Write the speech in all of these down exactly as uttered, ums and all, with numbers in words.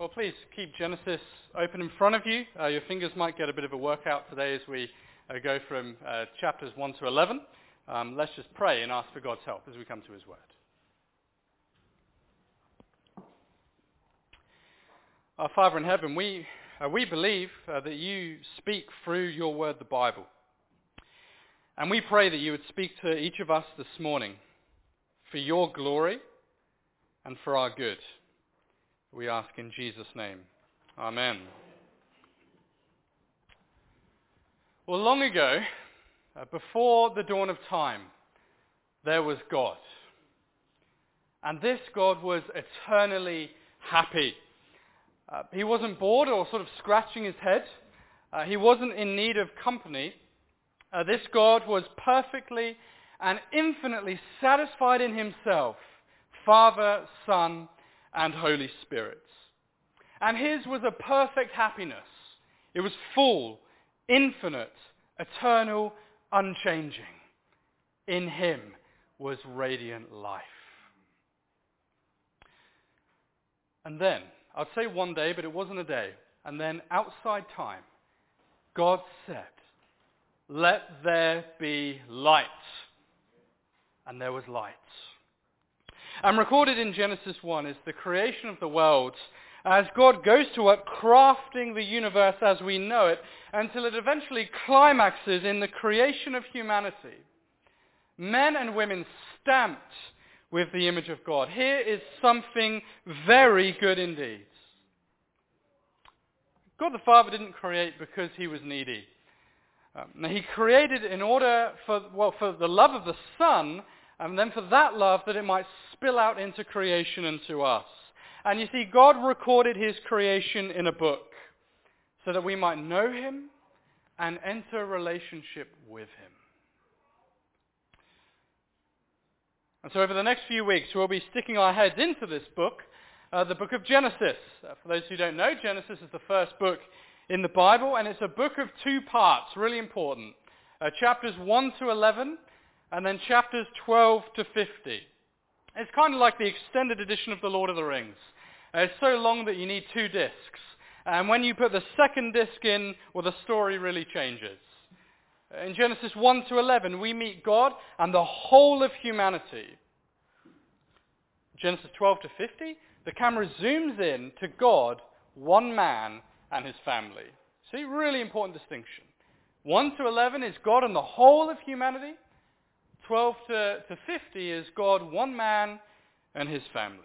Well, please keep Genesis open in front of you. Uh, your fingers might get a bit of a workout today as we uh, go from uh, chapters one to eleven. Um, let's just pray and ask for God's help as we come to his word. Our Father in heaven, we, uh, we believe uh, that you speak through your word, the Bible. And we pray that you would speak to each of us this morning for your glory and for our good. We ask in Jesus' name. Amen. Well, long ago, uh, before the dawn of time, there was God. And this God was eternally happy. Uh, he wasn't bored or sort of scratching his head. Uh, he wasn't in need of company. Uh, this God was perfectly and infinitely satisfied in himself, Father, Son, and Holy Spirit. And his was a perfect happiness. It was full, infinite, eternal, unchanging. In him was radiant life. And then, I'd say one day, but it wasn't a day, and then outside time, God said, "Let there be light." And there was light. And recorded in Genesis one is the creation of the world as God goes to work crafting the universe as we know it until it eventually climaxes in the creation of humanity. Men and women stamped with the image of God. Here is something very good indeed. God the Father didn't create because he was needy. Um, he created in order for, well, for the love of the Son, and then for that love that it might spill out into creation and to us. And you see, God recorded his creation in a book so that we might know him and enter a relationship with him. And so over the next few weeks, we'll be sticking our heads into this book, uh, the book of Genesis. Uh, for those who don't know, Genesis is the first book in the Bible, and it's a book of two parts, really important. Uh, chapters one to eleven, and then chapters twelve to fifty. It's kind of like the extended edition of The Lord of the Rings. Uh, it's so long that you need two discs. And when you put the second disc in, well, the story really changes. In Genesis one to eleven, we meet God and the whole of humanity. Genesis twelve to fifty, the camera zooms in to God, one man, and his family. See, really important distinction. one to eleven is God and the whole of humanity. twelve to fifty is God, one man, and his family.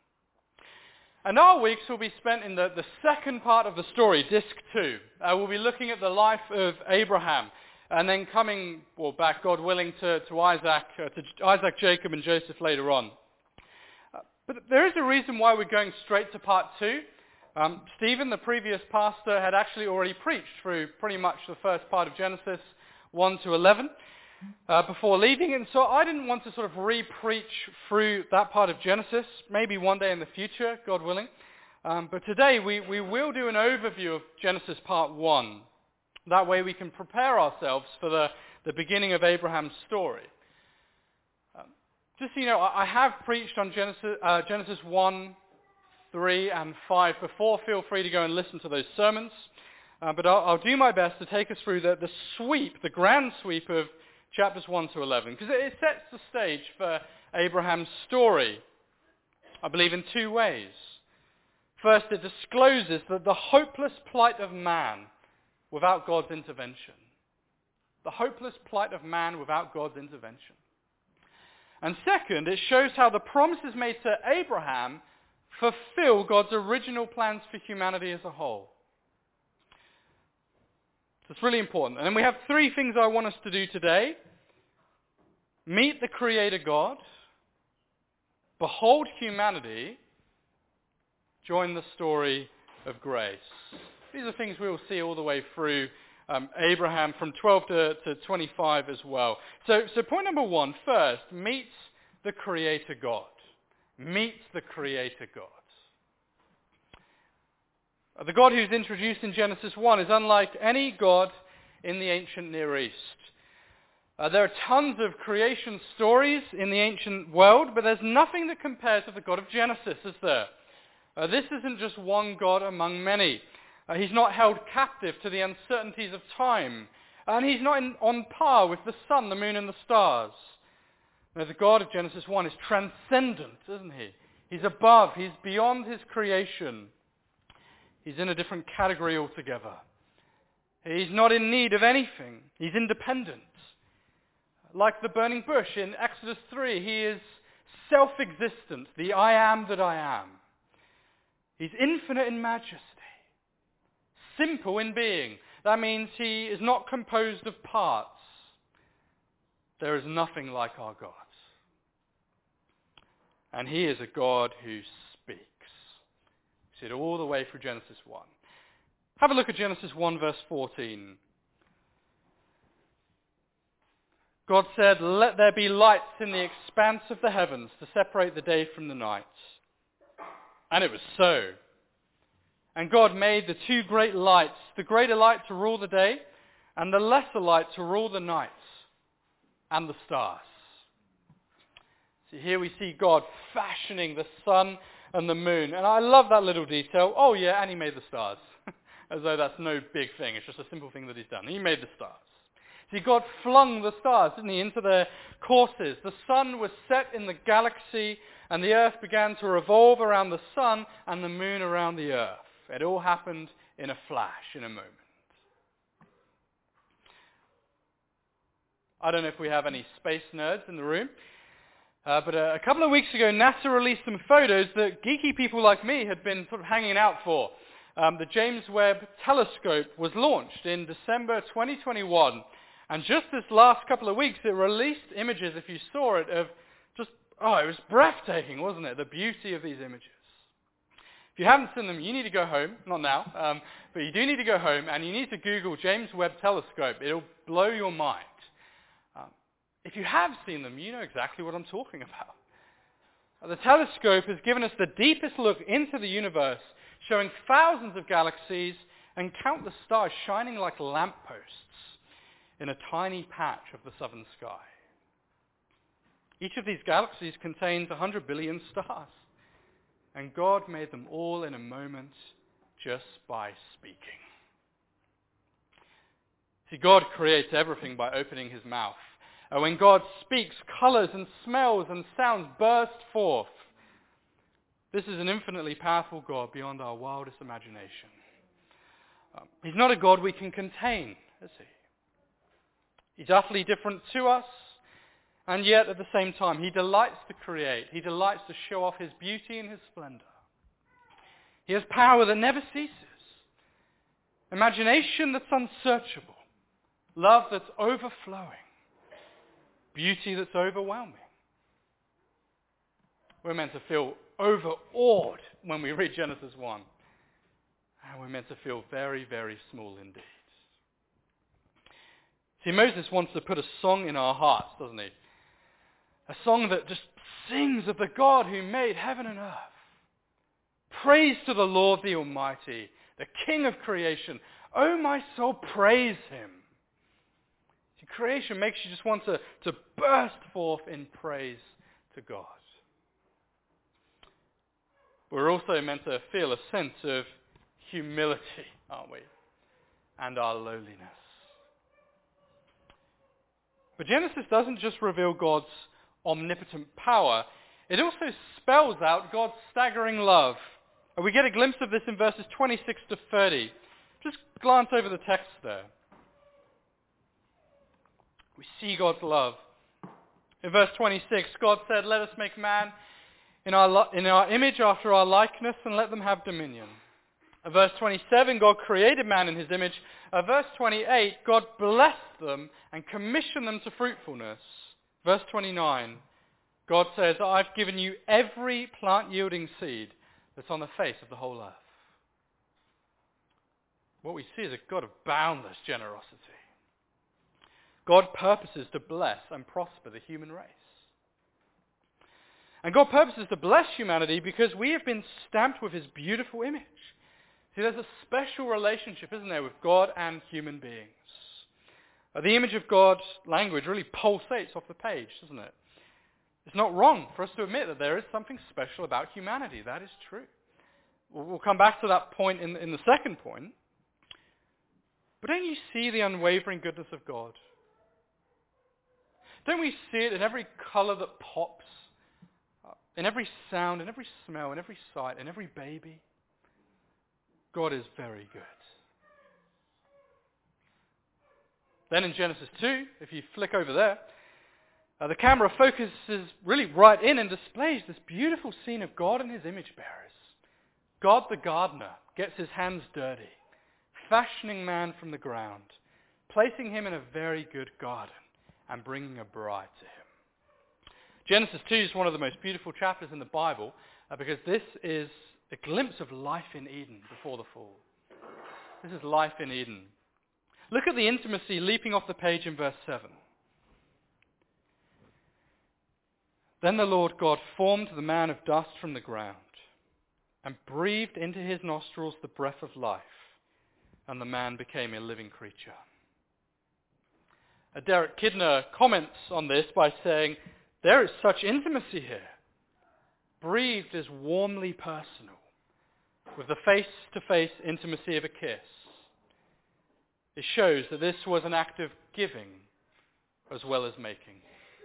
And our weeks will be spent in the, the second part of the story, disc two. Uh, we'll be looking at the life of Abraham, and then coming, well, back, God willing, to, to Isaac, uh, to Isaac, Jacob, and Joseph later on. Uh, but there is a reason why we're going straight to part two. Um, Stephen, the previous pastor, had actually already preached through pretty much the first part of Genesis one to eleven. Uh, before leaving, and so I didn't want to sort of re-preach through that part of Genesis, maybe one day in the future, God willing. Um, but today we, we will do an overview of Genesis part one. That way we can prepare ourselves for the, the beginning of Abraham's story. Um, just so you know, I, I have preached on Genesis, uh, Genesis one, three, and five before. Feel free to go and listen to those sermons. Uh, but I'll, I'll do my best to take us through the, the sweep, the grand sweep of chapters one to eleven, because it sets the stage for Abraham's story, I believe, in two ways. First, it discloses that the hopeless plight of man without God's intervention. The hopeless plight of man without God's intervention. And second, it shows how the promises made to Abraham fulfill God's original plans for humanity as a whole. So it's really important. And then we have three things I want us to do today. Meet the Creator God, behold humanity, join the story of grace. These are things we will see all the way through um, Abraham from twelve to, to twenty-five as well. So, so point number one, first, meet the Creator God. Meet the Creator God. The God who's introduced in Genesis one is unlike any God in the ancient Near East. Uh, there are tons of creation stories in the ancient world, but there's nothing that compares with the God of Genesis, is there? Uh, this isn't just one God among many. Uh, he's not held captive to the uncertainties of time. And he's not in, on par with the sun, the moon, and the stars. No, the God of Genesis one is transcendent, isn't he? He's above, he's beyond his creation. He's in a different category altogether. He's not in need of anything. He's independent. Like the burning bush in Exodus three, he is self-existent, the I am that I am. He's infinite in majesty, simple in being. That means he is not composed of parts. There is nothing like our God. And he is a God who speaks. You see it all the way through Genesis one. Have a look at Genesis one verse fourteen. God said, "Let there be lights in the expanse of the heavens to separate the day from the night." And it was so. And God made the two great lights, the greater light to rule the day, and the lesser light to rule the night, and the stars. See, here we see God fashioning the sun and the moon. And I love that little detail. Oh yeah, and he made the stars. As though that's no big thing. It's just a simple thing that he's done. He made the stars. See, God flung the stars, didn't he, into their courses. The sun was set in the galaxy, and the earth began to revolve around the sun and the moon around the earth. It all happened in a flash, in a moment. I don't know if we have any space nerds in the room, uh, but a, a couple of weeks ago, NASA released some photos that geeky people like me had been sort of hanging out for. Um, the James Webb Telescope was launched in December twenty twenty-one, and just this last couple of weeks, it released images, if you saw it, of just, oh, it was breathtaking, wasn't it? The beauty of these images. If you haven't seen them, you need to go home, not now, um, but you do need to go home, and you need to Google James Webb Telescope. It'll blow your mind. Um, if you have seen them, you know exactly what I'm talking about. The telescope has given us the deepest look into the universe, showing thousands of galaxies and countless stars shining like lampposts in a tiny patch of the southern sky. Each of these galaxies contains one hundred billion stars, and God made them all in a moment just by speaking. See, God creates everything by opening his mouth. And when God speaks, colors and smells and sounds burst forth. This is an infinitely powerful God beyond our wildest imagination. Um, he's not a God we can contain, is he? He's utterly different to us, and yet at the same time, he delights to create. He delights to show off his beauty and his splendor. He has power that never ceases. Imagination that's unsearchable. Love that's overflowing. Beauty that's overwhelming. We're meant to feel overawed when we read Genesis one. And we're meant to feel very, very small indeed. See, Moses wants to put a song in our hearts, doesn't he? A song that just sings of the God who made heaven and earth. Praise to the Lord the Almighty, the King of creation. Oh, my soul, praise him. See, creation makes you just want to, to burst forth in praise to God. We're also meant to feel a sense of humility, aren't we? And our lowliness. But Genesis doesn't just reveal God's omnipotent power. It also spells out God's staggering love. And we get a glimpse of this in verses twenty-six to thirty. Just glance over the text there. We see God's love. In verse twenty-six, God said, "Let us make man in our, in our image after our likeness, and let them have dominion." In verse twenty-seven, God created man in his image. In verse twenty-eight, God blessed them and commissioned them to fruitfulness. Verse twenty-nine, God says, "I've given you every plant-yielding seed that's on the face of the whole earth." What we see is a God of boundless generosity. God purposes to bless and prosper the human race. And God purposes to bless humanity because we have been stamped with his beautiful image. See, there's a special relationship, isn't there, with God and human beings. Uh, the image of God's language really pulsates off the page, doesn't it? It's not wrong for us to admit that there is something special about humanity. That is true. We'll come back to that point in, in the second point. But don't you see the unwavering goodness of God? Don't we see it in every color that pops, in every sound, in every smell, in every sight, in every baby? God is very good. Then in Genesis two, if you flick over there, uh, the camera focuses really right in and displays this beautiful scene of God and his image bearers. God the gardener gets his hands dirty, fashioning man from the ground, placing him in a very good garden and bringing a bride to him. Genesis two is one of the most beautiful chapters in the Bible uh, because this is a glimpse of life in Eden before the fall. This is life in Eden. Look at the intimacy leaping off the page in verse seven. Then the Lord God formed the man of dust from the ground and breathed into his nostrils the breath of life, and the man became a living creature. Uh, Derek Kidner comments on this by saying, there is such intimacy here. Breathed is warmly personal, with the face-to-face intimacy of a kiss. It shows that this was an act of giving as well as making.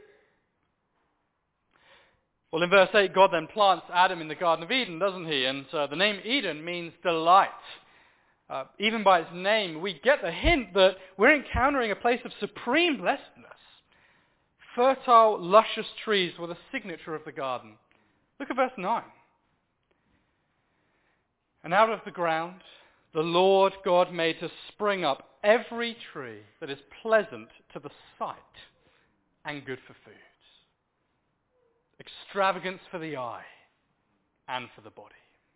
Well, in verse eight, God then plants Adam in the Garden of Eden, doesn't he? And uh, the name Eden means delight. Uh, even by its name, we get the hint that we're encountering a place of supreme blessedness. Fertile, luscious trees were the signature of the garden. Look at verse nine. And out of the ground, the Lord God made to spring up every tree that is pleasant to the sight and good for food. Extravagance for the eye and for the body.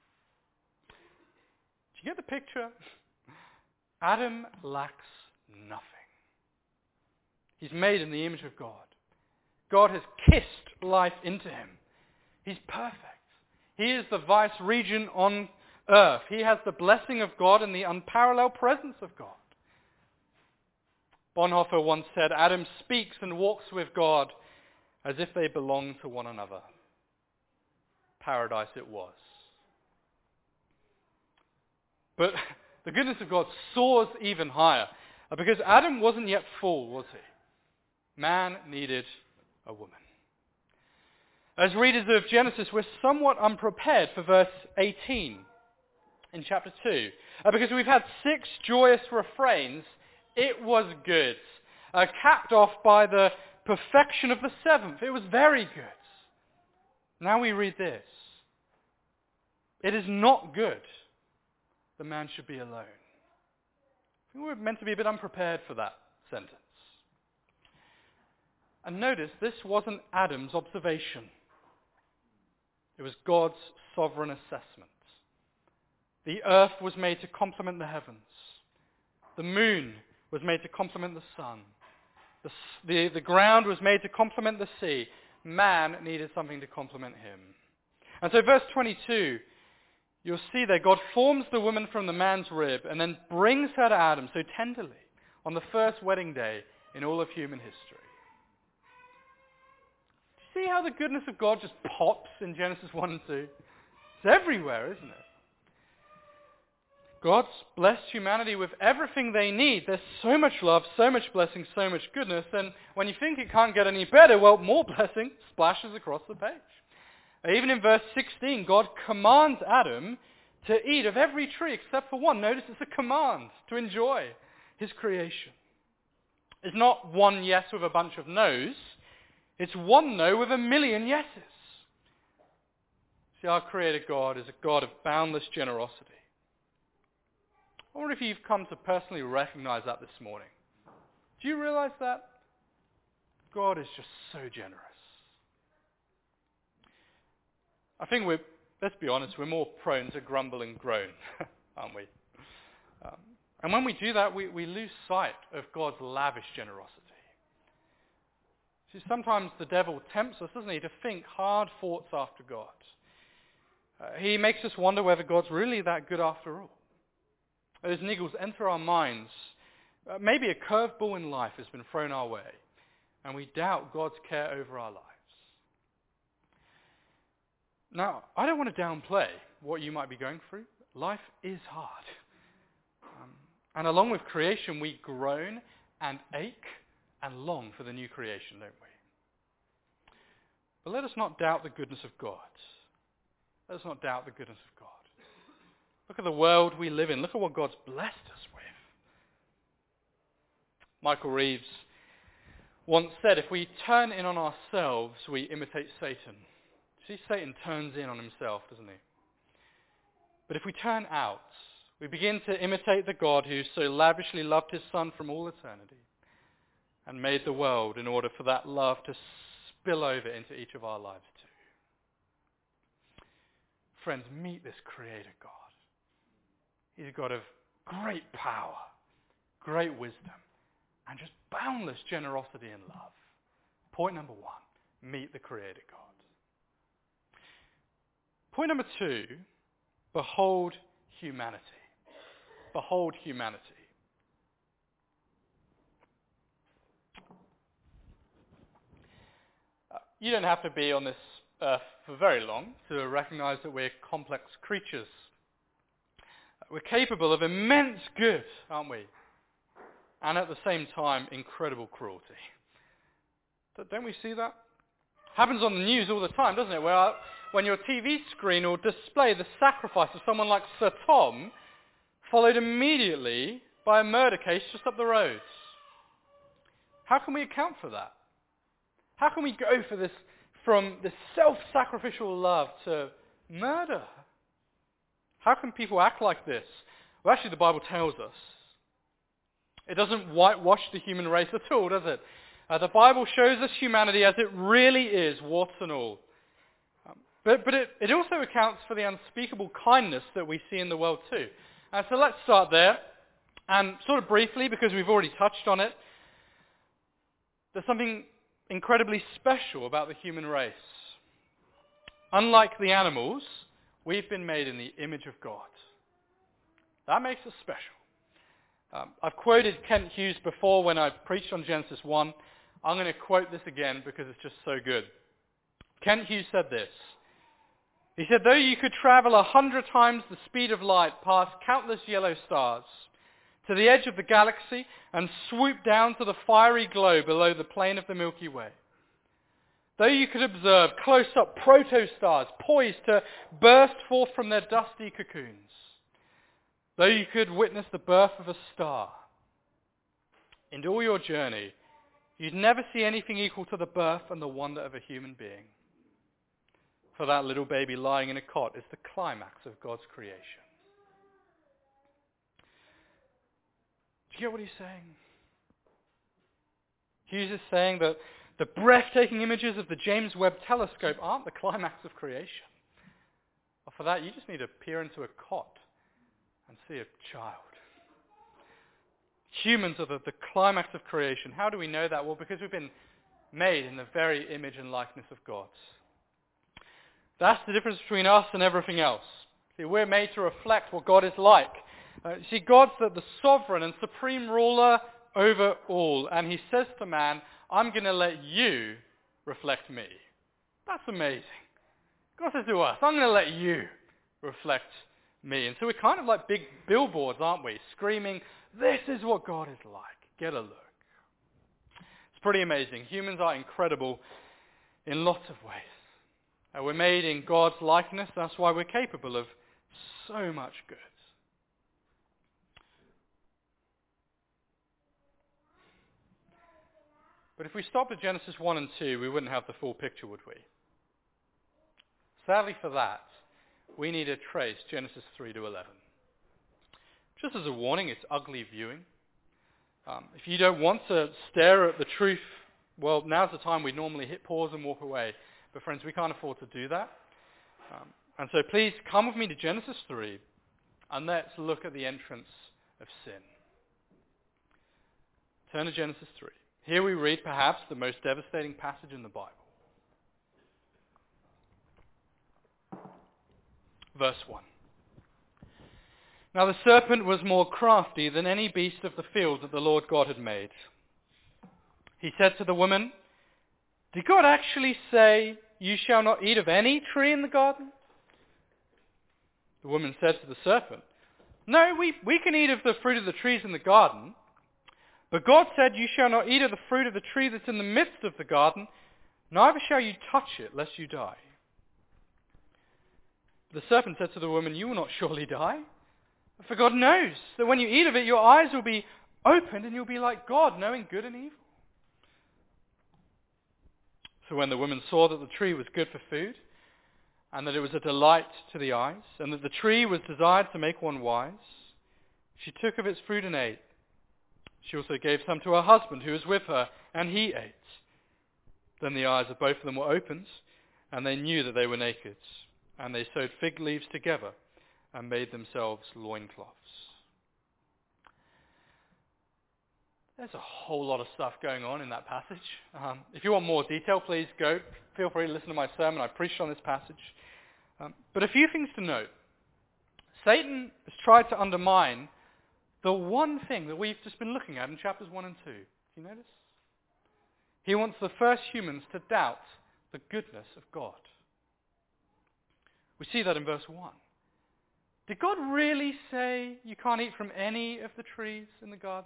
Do you get the picture? Adam lacks nothing. He's made in the image of God. God has kissed life into him. He's perfect. He is the vice regent on earth. He has the blessing of God and the unparalleled presence of God. Bonhoeffer once said, Adam speaks and walks with God as if they belong to one another. Paradise it was. But the goodness of God soars even higher, because Adam wasn't yet full, was he? Man needed a woman. As readers of Genesis, we're somewhat unprepared for verse eighteen in chapter two, uh, because we've had six joyous refrains, it was good, uh, capped off by the perfection of the seventh. It was very good. Now we read this. It is not good the man should be alone. I think we're meant to be a bit unprepared for that sentence. And notice, this wasn't Adam's observation. It was God's sovereign assessment. The earth was made to complement the heavens. The moon was made to complement the sun. The, the, the ground was made to complement the sea. Man needed something to complement him. And so verse twenty-two, you'll see there, God forms the woman from the man's rib and then brings her to Adam so tenderly on the first wedding day in all of human history. Do you see how the goodness of God just pops in Genesis one and two? It's everywhere, isn't it? God's blessed humanity with everything they need. There's so much love, so much blessing, so much goodness. And when you think it can't get any better, well, more blessing splashes across the page. Even in verse sixteen, God commands Adam to eat of every tree except for one. Notice it's a command to enjoy his creation. It's not one yes with a bunch of no's. It's one no with a million yeses. See, our Creator God is a God of boundless generosity. I wonder if you've come to personally recognize that this morning. Do you realize that? God is just so generous. I think we're, let's be honest, we're more prone to grumble and groan, aren't we? Um, and when we do that, we, we lose sight of God's lavish generosity. See, sometimes the devil tempts us, doesn't he, to think hard thoughts after God. Uh, he makes us wonder whether God's really that good after all. Those niggles enter our minds. Uh, maybe a curveball in life has been thrown our way, and we doubt God's care over our lives. Now, I don't want to downplay what you might be going through, life is hard. Um, and along with creation, we groan and ache and long for the new creation, don't we? But let us not doubt the goodness of God. Let us not doubt the goodness of God. Look at the world we live in. Look at what God's blessed us with. Michael Reeves once said, if we turn in on ourselves, we imitate Satan. See, Satan turns in on himself, doesn't he? But if we turn out, we begin to imitate the God who so lavishly loved his Son from all eternity and made the world in order for that love to spill over into each of our lives too. Friends, meet this Creator God. He's a God of great power, great wisdom, and just boundless generosity and love. Point number one, meet the Creator God. Point number two, behold humanity. Behold humanity. Uh, you don't have to be on this earth for very long to recognize that we're complex creatures. We're capable of immense good, aren't we? And at the same time, incredible cruelty. Don't we see that? Happens on the news all the time, doesn't it? Where when your T V screen will display the sacrifice of someone like Sir Tom, followed immediately by a murder case just up the road. How can we account for that? How can we go for this from this self-sacrificial love to murder? How can people act like this? Well, actually, the Bible tells us. It doesn't whitewash the human race at all, does it? Uh, the Bible shows us humanity as it really is, warts and all. Um, but but it, it also accounts for the unspeakable kindness that we see in the world too. Uh, so let's start there. And sort of briefly, because we've already touched on it, there's something incredibly special about the human race. Unlike the animals, we've been made in the image of God. That makes us special. Um, I've quoted Kent Hughes before when I preached on Genesis one. I'm going to quote this again because it's just so good. Kent Hughes said this. He said, though you could travel a hundred times the speed of light past countless yellow stars to the edge of the galaxy and swoop down to the fiery glow below the plane of the Milky Way, though you could observe close-up protostars poised to burst forth from their dusty cocoons, though you could witness the birth of a star, in all your journey, you'd never see anything equal to the birth and the wonder of a human being. For that little baby lying in a cot is the climax of God's creation. Do you get what he's saying? Hughes is saying that the breathtaking images of the James Webb Telescope aren't the climax of creation. Well, for that, you just need to peer into a cot and see a child. Humans are the, the climax of creation. How do we know that? Well, because we've been made in the very image and likeness of God. That's the difference between us and everything else. See, we're made to reflect what God is like. Uh, see, God's the, the sovereign and supreme ruler over all. And he says to man, I'm going to let you reflect me. That's amazing. God says to us, I'm going to let you reflect me. And so we're kind of like big billboards, aren't we? Screaming, this is what God is like. Get a look. It's pretty amazing. Humans are incredible in lots of ways. Uh, we're made in God's likeness. That's why we're capable of so much good. But if we stopped at Genesis one and two, we wouldn't have the full picture, would we? Sadly for that, we need to trace Genesis three to eleven. Just as a warning, it's ugly viewing. Um, if you don't want to stare at the truth, well, now's the time we normally hit pause and walk away. But friends, we can't afford to do that. Um, and so please come with me to Genesis three, and let's look at the entrance of sin. Turn to Genesis three. Here we read perhaps the most devastating passage in the Bible. Verse one. Now the serpent was more crafty than any beast of the field that the Lord God had made. He said to the woman, did God actually say, you shall not eat of any tree in the garden? The woman said to the serpent, "No, we, we can eat of the fruit of the trees in the garden. But God said, 'You shall not eat of the fruit of the tree that's in the midst of the garden, neither shall you touch it, lest you die.' The serpent said to the woman, 'You will not surely die. For God knows that when you eat of it, your eyes will be opened and you'll be like God, knowing good and evil.' So when the woman saw that the tree was good for food, and that it was a delight to the eyes, and that the tree was desired to make one wise, she took of its fruit and ate. She also gave some to her husband who was with her, and he ate. Then the eyes of both of them were opened, and they knew that they were naked. And they sewed fig leaves together and made themselves loincloths." There's a whole lot of stuff going on in that passage. Um, if you want more detail, please go. Feel free to listen to my sermon. I preached on this passage. Um, but a few things to note. Satan has tried to undermine the one thing that we've just been looking at in chapters one and two. Do you notice? He wants the first humans to doubt the goodness of God. We see that in verse one. Did God really say you can't eat from any of the trees in the garden?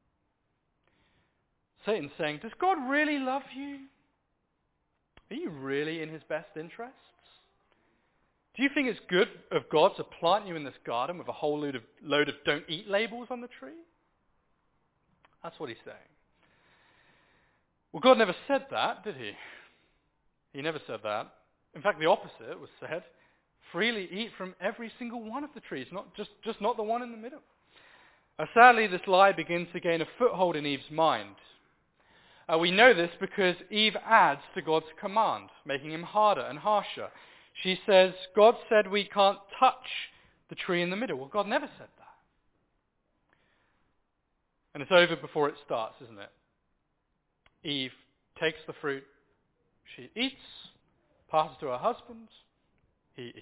Satan's saying, does God really love you? Are you really in his best interests? Do you think it's good of God to plant you in this garden with a whole load of, load of don't eat labels on the tree? That's what he's saying. Well, God never said that, did he? He never said that. In fact, the opposite was said. Freely eat from every single one of the trees, not just, just not the one in the middle. Uh, sadly, this lie begins to gain a foothold in Eve's mind. Uh, we know this because Eve adds to God's command, making him harder and harsher. She says, God said we can't touch the tree in the middle. Well, God never said that. And it's over before it starts, isn't it? Eve takes the fruit, she eats, passes to her husband, he eats.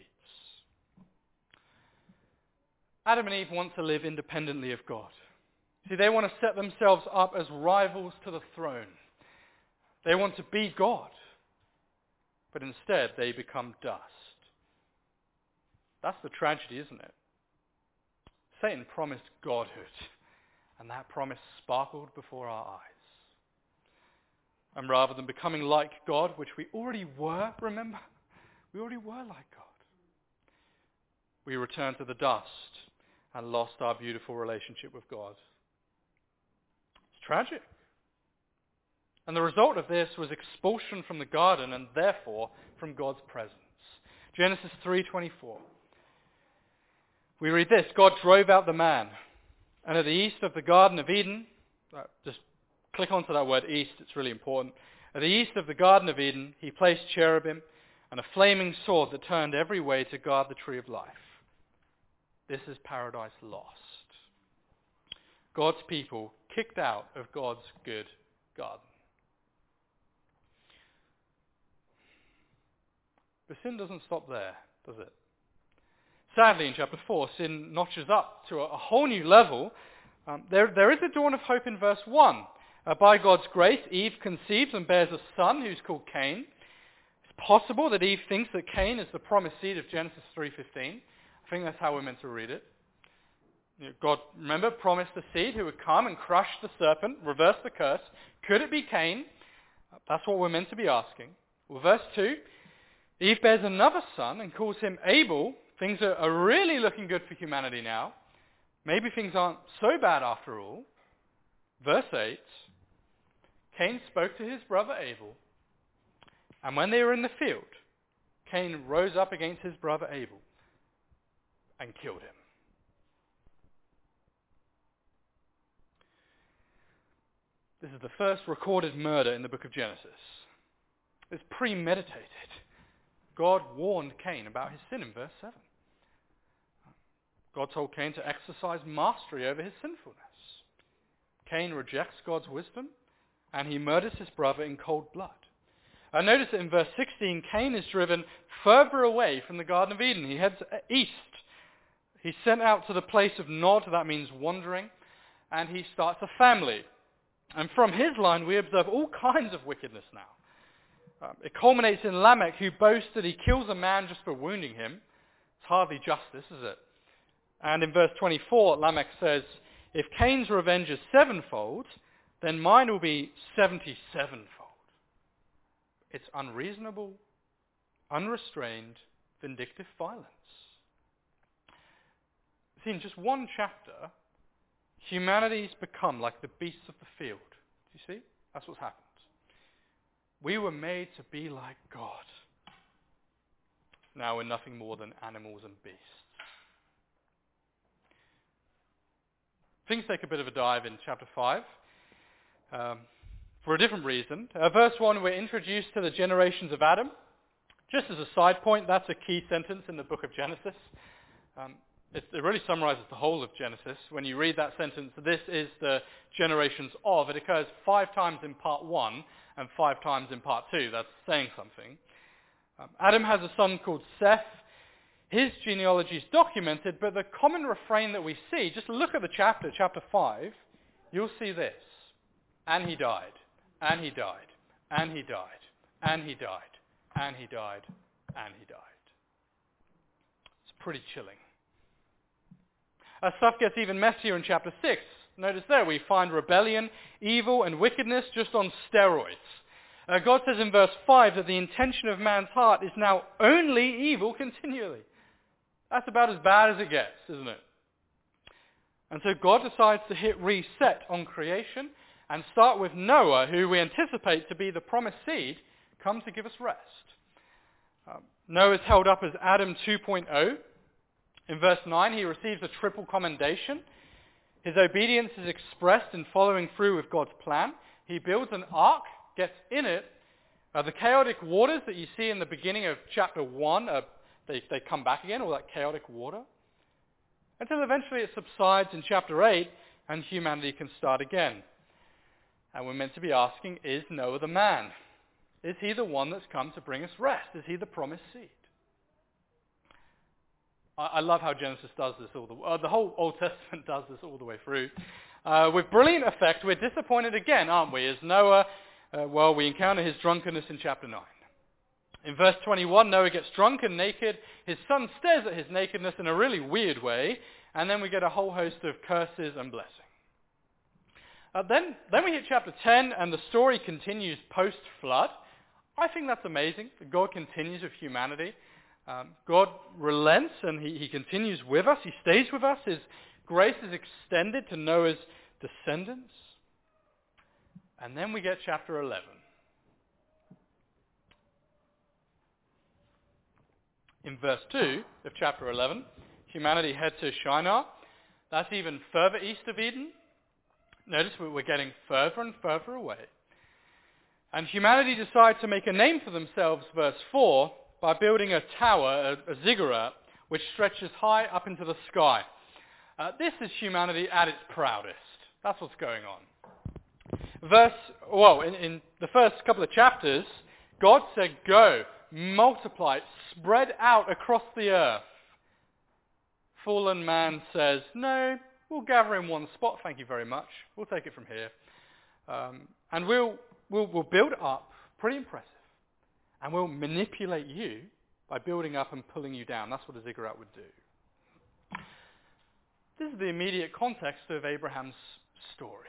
Adam and Eve want to live independently of God. See, they want to set themselves up as rivals to the throne. They want to be God. But instead, they become dust. That's the tragedy, isn't it? Satan promised godhood, and that promise sparkled before our eyes. And rather than becoming like God, which we already were, remember? We already were like God. We returned to the dust and lost our beautiful relationship with God. It's tragic. And the result of this was expulsion from the garden and therefore from God's presence. Genesis three twenty-four. We read this, God drove out the man, and at the east of the Garden of Eden, just click onto that word east, it's really important. At the east of the Garden of Eden, he placed cherubim and a flaming sword that turned every way to guard the tree of life. This is paradise lost. God's people kicked out of God's good garden. But sin doesn't stop there, does it? Sadly, in chapter four, sin notches up to a, a whole new level. Um, there, there is a dawn of hope in verse one. Uh, by God's grace, Eve conceives and bears a son who's called Cain. It's possible that Eve thinks that Cain is the promised seed of Genesis three fifteen. I think that's how we're meant to read it. You know, God, remember, promised the seed who would come and crush the serpent, reverse the curse. Could it be Cain? That's what we're meant to be asking. Well, verse two, Eve bears another son and calls him Abel. Things are, are really looking good for humanity now. Maybe things aren't so bad after all. Verse eight, Cain spoke to his brother Abel, and when they were in the field, Cain rose up against his brother Abel and killed him. This is the first recorded murder in the book of Genesis. It's premeditated. God warned Cain about his sin in verse seven. God told Cain to exercise mastery over his sinfulness. Cain rejects God's wisdom, and he murders his brother in cold blood. I notice that in verse sixteen, Cain is driven further away from the Garden of Eden. He heads east. He's sent out to the place of Nod, that means wandering, and he starts a family. And from his line, we observe all kinds of wickedness now. Um, it culminates in Lamech, who boasts that he kills a man just for wounding him, It's hardly justice, is it? And in verse twenty-four, Lamech says, if Cain's revenge is sevenfold, then mine will be seventy-sevenfold. It's unreasonable, unrestrained, vindictive violence. See, in just one chapter, humanity's become like the beasts of the field. Do you see? That's what's happened. We were made to be like God. Now we're nothing more than animals and beasts. Things take a bit of a dive in chapter five. Um, for a different reason. Uh, verse one, we're introduced to the generations of Adam. Just as a side point, that's a key sentence in the book of Genesis. Um, it, it really summarizes the whole of Genesis. When you read that sentence, this is the generations of. It occurs five times in part one and five times in part two. That's saying something. Um, Adam has a son called Seth. His genealogy is documented, but the common refrain that we see, just look at the chapter, chapter five, you'll see this. And he died, and he died, and he died, and he died, and he died, and he died. It's pretty chilling. As stuff gets even messier in chapter six. Notice there we find rebellion, evil, and wickedness just on steroids. Uh, God says in verse five that the intention of man's heart is now only evil continually. That's about as bad as it gets, isn't it? And so God decides to hit reset on creation and start with Noah, who we anticipate to be the promised seed, come to give us rest. Um, Noah is held up as Adam two point oh. In verse nine, he receives a triple commendation. His obedience is expressed in following through with God's plan. He builds an ark, gets in it. Uh, the chaotic waters that you see in the beginning of chapter one, uh, they, they come back again, all that chaotic water. Until eventually it subsides in chapter eight and humanity can start again. And we're meant to be asking, is Noah the man? Is he the one that's come to bring us rest? Is he the promised seed? I, I love how Genesis does this all the uh, the whole Old Testament does this all the way through. Uh, with brilliant effect, we're disappointed again, aren't we? As Noah, uh, well, we encounter his drunkenness in chapter nine. In verse twenty-one, Noah gets drunk and naked. His son stares at his nakedness in a really weird way. And then we get a whole host of curses and blessings. Uh, then, then we hit chapter ten, and the story continues post-flood. I think that's amazing. God continues with humanity. Um, God relents, and he, he continues with us. He stays with us. His grace is extended to Noah's descendants. And then we get chapter eleven. In verse two of chapter eleven, humanity head to Shinar. That's even further east of Eden. Notice we're getting further and further away. And humanity decides to make a name for themselves, verse four, by building a tower, a, a ziggurat, which stretches high up into the sky. Uh, this is humanity at its proudest. That's what's going on. Verse, well, in, in the first couple of chapters, God said, go, multiply, spread out across the earth. Fallen man says, no, we'll gather in one spot, thank you very much. We'll take it from here. Um, and we'll, we'll, we'll build up, pretty impressive. And we'll manipulate you by building up and pulling you down. That's what a ziggurat would do. This is the immediate context of Abraham's story.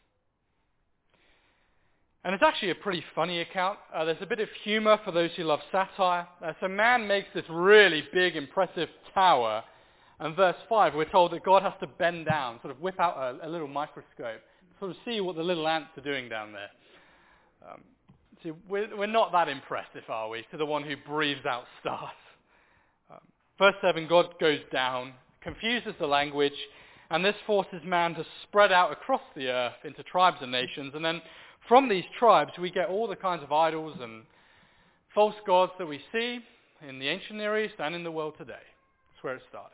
And it's actually a pretty funny account. Uh, there's a bit of humor for those who love satire. Uh, so man makes this really big, impressive tower. And verse five, we're told that God has to bend down, sort of whip out a, a little microscope, sort of see what the little ants are doing down there. Um, see, we're, we're not that impressive, are we, to the one who breathes out stars. Um, verse seven, God goes down, confuses the language, and this forces man to spread out across the earth into tribes and nations. And then from these tribes, we get all the kinds of idols and false gods that we see in the ancient Near East and in the world today. That's where it started.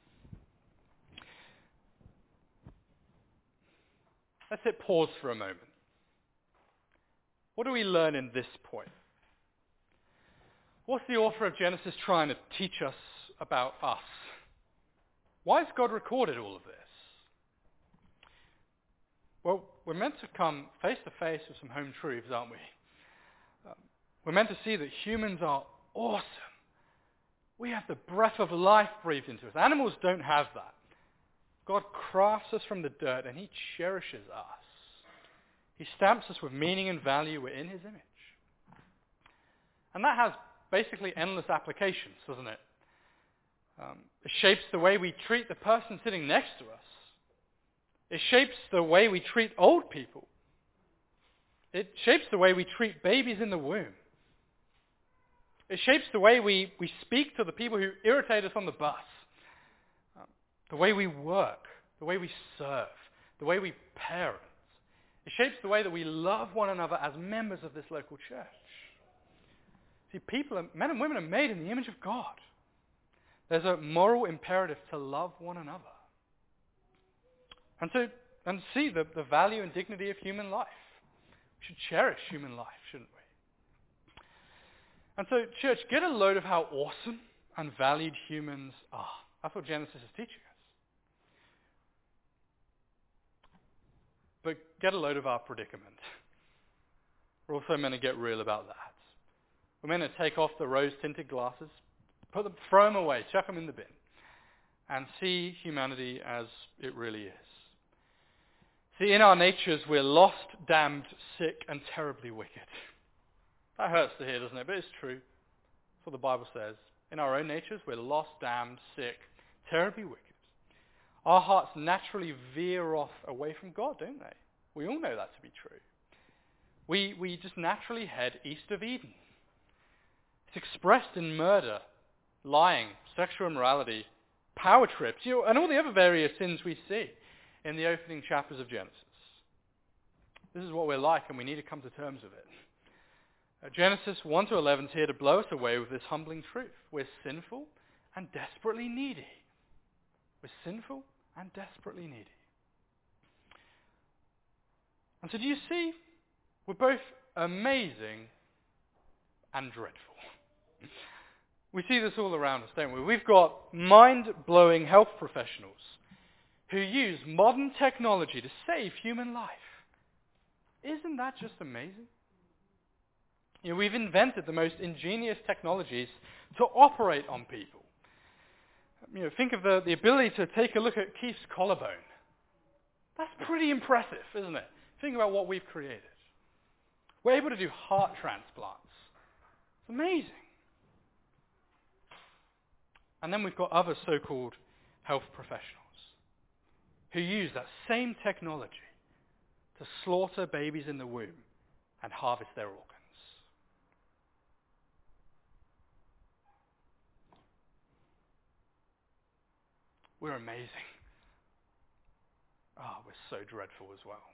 Let's hit pause for a moment. What do we learn in this point? What's the author of Genesis trying to teach us about us? Why has God recorded all of this? Well, we're meant to come face to face with some home truths, aren't we? Um, we're meant to see that humans are awesome. We have the breath of life breathed into us. Animals don't have that. God crafts us from the dirt and he cherishes us. He stamps us with meaning and value. We're in his image. And that has basically endless applications, doesn't it? Um, it shapes the way we treat the person sitting next to us. It shapes the way we treat old people. It shapes the way we treat babies in the womb. It shapes the way we, we speak to the people who irritate us on the bus. Um, the way we work, the way we serve, the way we parent. It shapes the way that we love one another as members of this local church. See, people, are, men and women are made in the image of God. There's a moral imperative to love one another. And to and see the, the value and dignity of human life. We should cherish human life, shouldn't we? And so, church, get a load of how awesome and valued humans are. That's what Genesis is teaching us. But get a load of our predicament. We're also meant to get real about that. We're meant to take off the rose-tinted glasses, put them, throw them away, chuck them in the bin, and see humanity as it really is. See, in our natures, we're lost, damned, sick, and terribly wicked. That hurts to hear, doesn't it? But it's true. That's what the Bible says. In our own natures, we're lost, damned, sick, terribly wicked. Our hearts naturally veer off away from God, don't they? We all know that to be true. We, we just naturally head east of Eden. It's expressed in murder, lying, sexual immorality, power trips, you know, and all the other various sins we see in the opening chapters of Genesis. This is what we're like, and we need to come to terms with it. Uh, Genesis one to eleven is here to blow us away with this humbling truth. We're sinful and desperately needy. We're sinful and desperately needy. And so do you see? We're both amazing and dreadful. We see this all around us, don't we? We've got mind-blowing health professionals who use modern technology to save human life. Isn't that just amazing? You know, we've invented the most ingenious technologies to operate on people. You know, think of the, the ability to take a look at Keith's collarbone. That's pretty impressive, isn't it? Think about what we've created. We're able to do heart transplants. It's amazing. And then we've got other so-called health professionals who use that same technology to slaughter babies in the womb and harvest their organs. We're amazing. Ah, oh, we're so dreadful as well.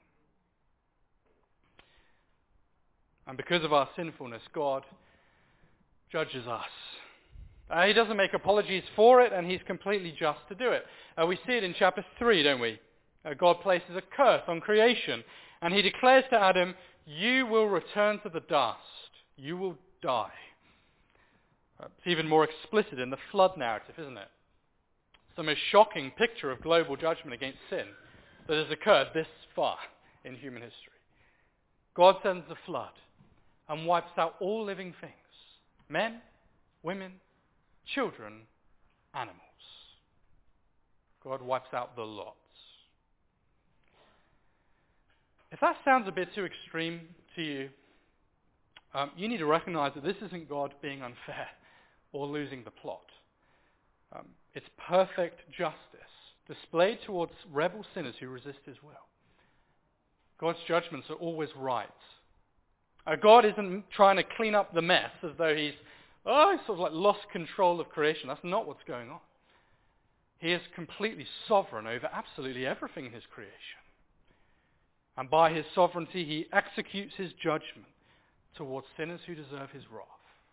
And because of our sinfulness, God judges us. Uh, he doesn't make apologies for it, and he's completely just to do it. Uh, we see it in chapter three, don't we? Uh, God places a curse on creation, and he declares to Adam, you will return to the dust. You will die. Uh, it's even more explicit in the flood narrative, isn't it? It's the most shocking picture of global judgment against sin that has occurred this far in human history. God sends the flood and wipes out all living things. Men, women, children, animals. God wipes out the lots. If that sounds a bit too extreme to you, um, you need to recognize that this isn't God being unfair or losing the plot. Um, it's perfect justice displayed towards rebel sinners who resist his will. God's judgments are always right. Uh, God isn't trying to clean up the mess as though he's oh, sort of like lost control of creation. That's not what's going on. He is completely sovereign over absolutely everything in his creation. And by his sovereignty, he executes his judgment towards sinners who deserve his wrath.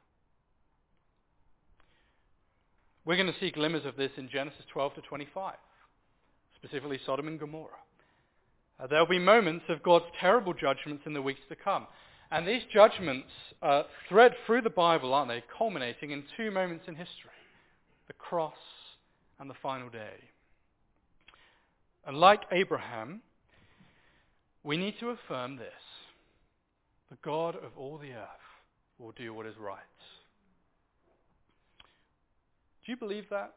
We're going to see glimmers of this in Genesis twelve to twenty-five, specifically Sodom and Gomorrah. Uh, there'll be moments of God's terrible judgments in the weeks to come. And these judgments uh, thread through the Bible, aren't they, culminating in two moments in history, the cross and the final day. And like Abraham, we need to affirm this: the God of all the earth will do what is right. Do you believe that?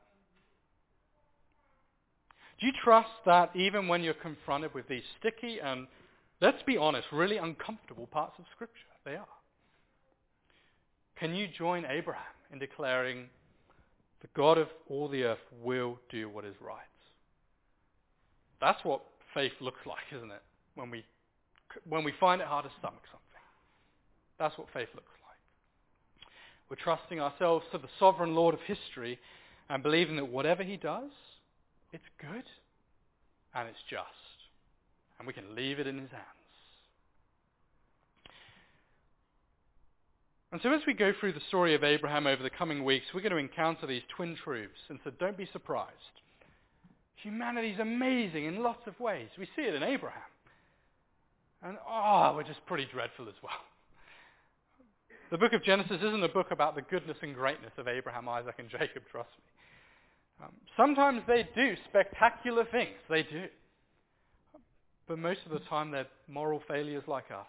Do you trust that even when you're confronted with these sticky and, let's be honest, really uncomfortable parts of Scripture? They are. Can you join Abraham in declaring the God of all the earth will do what is right? That's what faith looks like, isn't it? When we when we find it hard to stomach something. That's what faith looks like. We're trusting ourselves to the sovereign Lord of history and believing that whatever he does, it's good and it's just. And we can leave it in his hands. And so as we go through the story of Abraham over the coming weeks, we're going to encounter these twin truths. And so don't be surprised. Humanity is amazing in lots of ways. We see it in Abraham. And, oh, we're just pretty dreadful as well. The book of Genesis isn't a book about the goodness and greatness of Abraham, Isaac, and Jacob, trust me. Um, sometimes they do spectacular things. They do. But most of the time they're moral failures like us.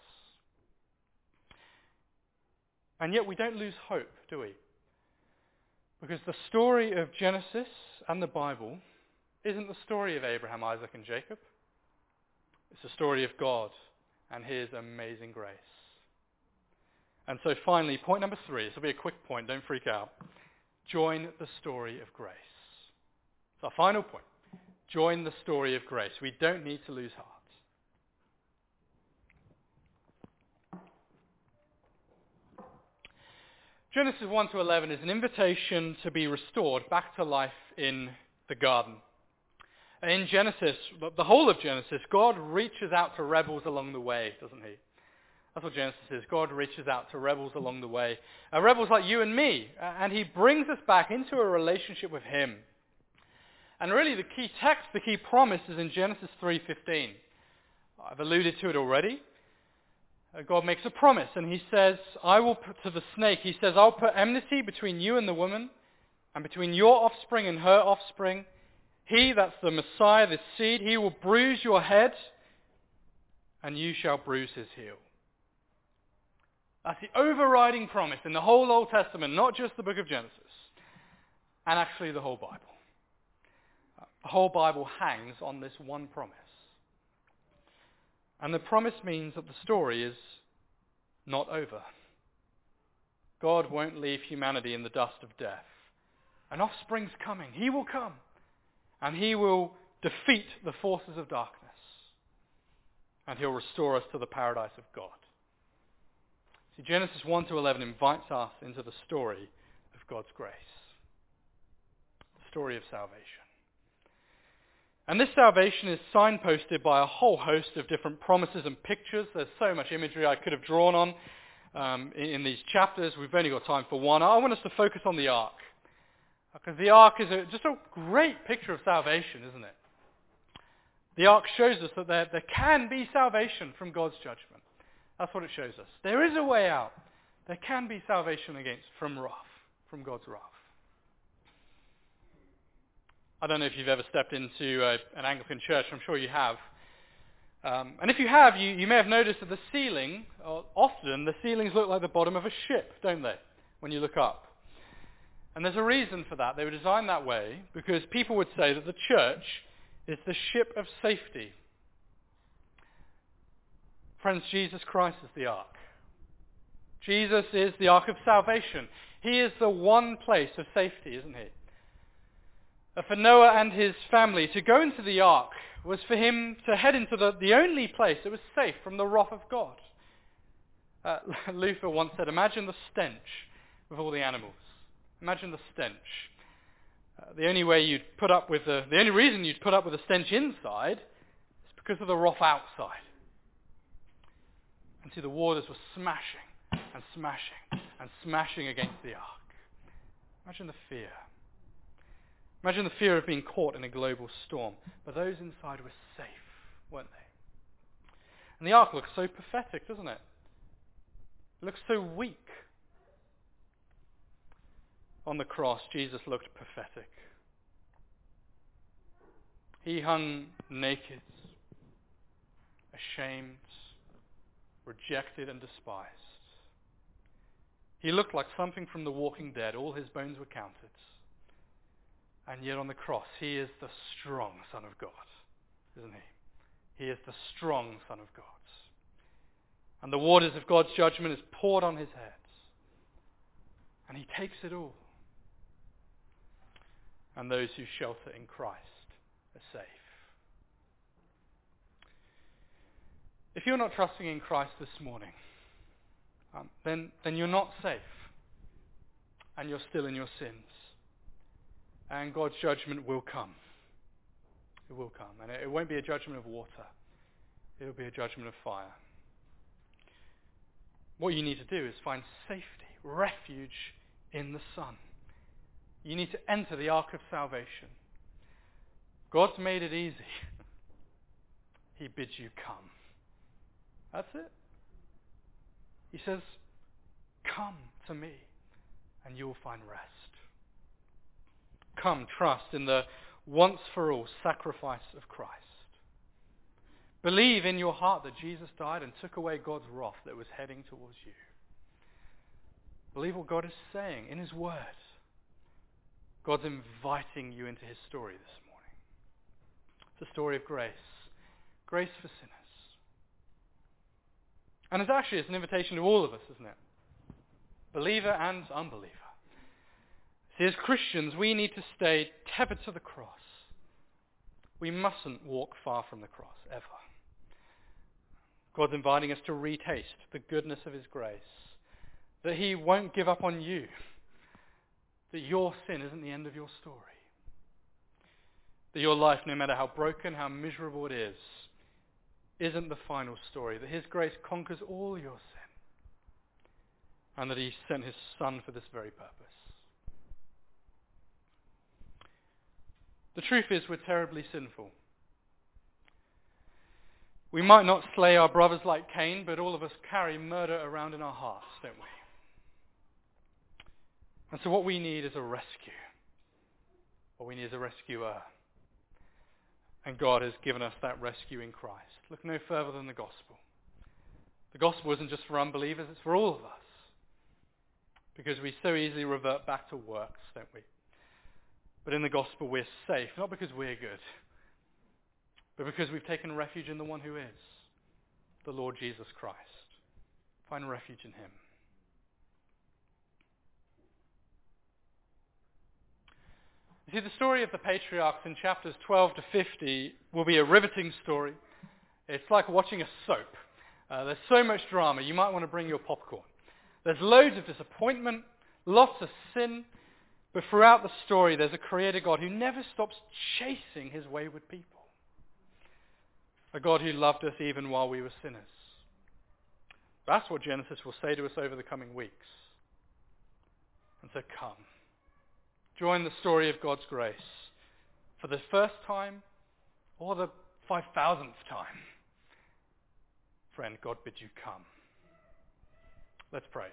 And yet we don't lose hope, do we? Because the story of Genesis and the Bible isn't the story of Abraham, Isaac, and Jacob. It's the story of God and his amazing grace. And so finally, point number three, this will be a quick point, don't freak out. Join the story of grace. It's our final point. Join the story of grace. We don't need to lose heart. Genesis one to eleven is an invitation to be restored back to life in the garden. In Genesis, the whole of Genesis, God reaches out to rebels along the way, doesn't he? That's what Genesis is. God reaches out to rebels along the way. Uh, rebels like you and me. Uh, and he brings us back into a relationship with him. And really the key text, the key promise is in Genesis three fifteen. I've alluded to it already. Uh, God makes a promise and he says, I will put to the snake, he says, I'll put enmity between you and the woman and between your offspring and her offspring. He, that's the Messiah, the seed, he will bruise your head and you shall bruise his heel. That's the overriding promise in the whole Old Testament, not just the book of Genesis, and actually the whole Bible. The whole Bible hangs on this one promise. And the promise means that the story is not over. God won't leave humanity in the dust of death. An offspring's coming. He will come. And he will defeat the forces of darkness. And he'll restore us to the paradise of God. See, Genesis one to eleven invites us into the story of God's grace. The story of salvation. And this salvation is signposted by a whole host of different promises and pictures. There's so much imagery I could have drawn on um, in, in these chapters. We've only got time for one. I want us to focus on the ark. Because the ark is a, just a great picture of salvation, isn't it? The ark shows us that there, there can be salvation from God's judgment. That's what it shows us. There is a way out. There can be salvation against from wrath, from God's wrath. I don't know if you've ever stepped into a, an Anglican church. I'm sure you have. Um, and if you have, you, you may have noticed that the ceiling, or often the ceilings look like the bottom of a ship, don't they, when you look up? And there's a reason for that. They were designed that way because people would say that the church is the ship of safety. Friends, Jesus Christ is the ark. Jesus is the ark of salvation. He is the one place of safety, isn't he? For Noah and his family, to go into the ark was for him to head into the, the only place that was safe from the wrath of God. Uh, Luther once said, imagine the stench of all the animals. Imagine the stench. Uh, the only way you'd put up with the, the only reason you'd put up with the stench inside is because of the wrath outside. And see, the waters were smashing and smashing and smashing against the ark. Imagine the fear. Imagine the fear of being caught in a global storm. But those inside were safe, weren't they? And the ark looks so pathetic, doesn't it? It looks so weak. On the cross, Jesus looked pathetic. He hung naked, ashamed, rejected and despised. He looked like something from The Walking Dead. All his bones were counted. And yet on the cross, he is the strong Son of God, isn't he? He is the strong Son of God. And the waters of God's judgment is poured on his head. And he takes it all. And those who shelter in Christ are safe. If you're not trusting in Christ this morning, um, then, then you're not safe. And you're still in your sins. And God's judgment will come. It will come. And it, it won't be a judgment of water. It will be a judgment of fire. What you need to do is find safety, refuge in the Son. You need to enter the ark of salvation. God's made it easy. He bids you come. That's it. He says, come to me and you will find rest. Come, trust in the once-for-all sacrifice of Christ. Believe in your heart that Jesus died and took away God's wrath that was heading towards you. Believe what God is saying in his word. God's inviting you into his story this morning. It's a story of grace. Grace for sinners. And it's actually it's an invitation to all of us, isn't it? Believer and unbeliever. See, as Christians, we need to stay tethered to the cross. We mustn't walk far from the cross, ever. God's inviting us to retaste the goodness of his grace. That he won't give up on you. That your sin isn't the end of your story. That your life, no matter how broken, how miserable it is, isn't the final story. That his grace conquers all your sin. And that he sent his Son for this very purpose. The truth is we're terribly sinful. We might not slay our brothers like Cain, but all of us carry murder around in our hearts, don't we? And so what we need is a rescue. What we need is a rescuer. And God has given us that rescue in Christ. Look no further than the gospel. The gospel isn't just for unbelievers, it's for all of us. Because we so easily revert back to works, don't we? But in the gospel we're safe, not because we're good, but because we've taken refuge in the one who is, the Lord Jesus Christ. Find refuge in him. You see, the story of the patriarchs in chapters twelve to fifty will be a riveting story. It's like watching a soap. Uh, there's so much drama, you might want to bring your popcorn. There's loads of disappointment, lots of sin, but throughout the story there's a creator God who never stops chasing his wayward people. A God who loved us even while we were sinners. That's what Genesis will say to us over the coming weeks. And so come. Join the story of God's grace for the first time or the five thousandth time. Friend, God bids you come. Let's pray.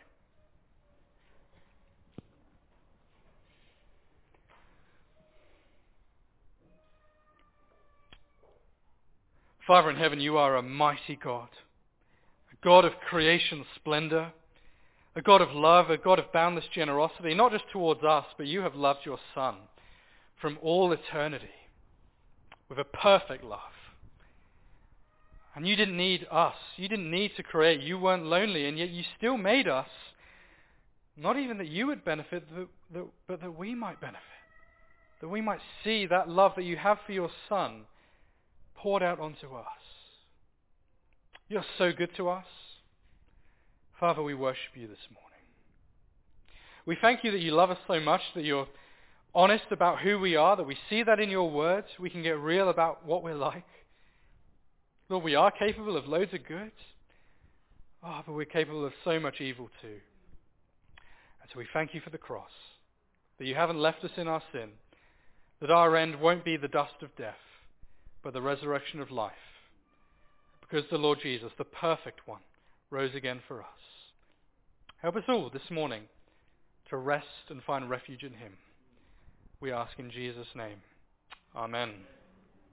Father in heaven, you are a mighty God, a God of creation splendor, a God of love, a God of boundless generosity, not just towards us, but you have loved your Son from all eternity with a perfect love. And you didn't need us. You didn't need to create. You weren't lonely, and yet you still made us, not even that you would benefit, but that we might benefit. That we might see that love that you have for your Son poured out onto us. You're so good to us. Father, we worship you this morning. We thank you that you love us so much, that you're honest about who we are, that we see that in your words. We can get real about what we're like. Lord, we are capable of loads of good. Oh, but we're capable of so much evil too. And so we thank you for the cross, that you haven't left us in our sin, that our end won't be the dust of death, but the resurrection of life. Because the Lord Jesus, the perfect one, rose again for us. Help us all this morning to rest and find refuge in him. We ask in Jesus' name. Amen.